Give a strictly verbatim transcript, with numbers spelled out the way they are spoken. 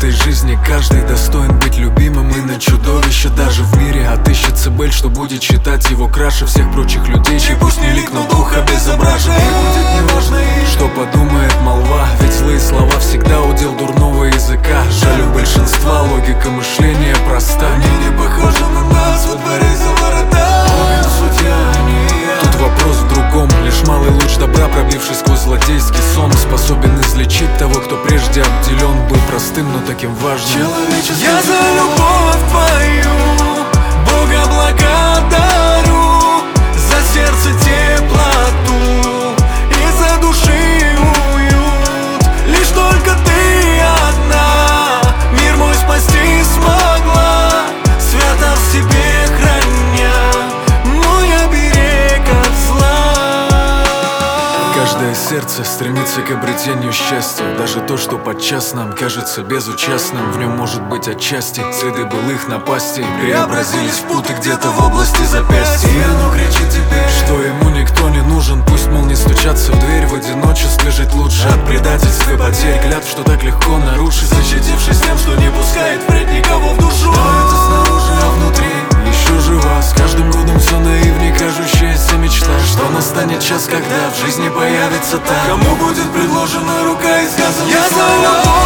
этой жизни каждый достоин быть любимым. И на чудовище даже в мире отыщется Бель, что будет считать его краше всех прочих людей, чей пусть не лик, но дух обезображен. И будет неважно, что подумает молва, ведь злые слова всегда удел дурного языка. Жаль, у большинства логика мышления проста. Они не похожи на нас во дворе за ворота. Тут вопрос в другом. Лишь малый луч добра, пробивший сквозь злодейский сон, способен излечить того, кто прежде обделен был простым, но таким важным. Я за любовь твою Бога благодарю, за сердце теплоту и за души уют. Лишь только ты одна мир мой спасти смогла, свято в себе храня мой оберег от зла. Каждое сердце стремится к обретению счастья. Даже то, что подчас нам кажется безучастным, в нем может быть отчасти следы былых напастей преобразились в путы где-то в области запястья. И оно кричит теперь, что ему никто не нужен. Пусть, мол, не стучаться в дверь, в одиночестве жить лучше от предательств и потерь, клятв, что так легко нарушить, защитившись тем, что не пускает впредь никого в душу. Но это снаружи, а внутри еще жива. С каждым годом все наивней кажущаяся мечта, что настанет час, когда в жизни появится та, кому будет предложена рука и сказано: Я за любовь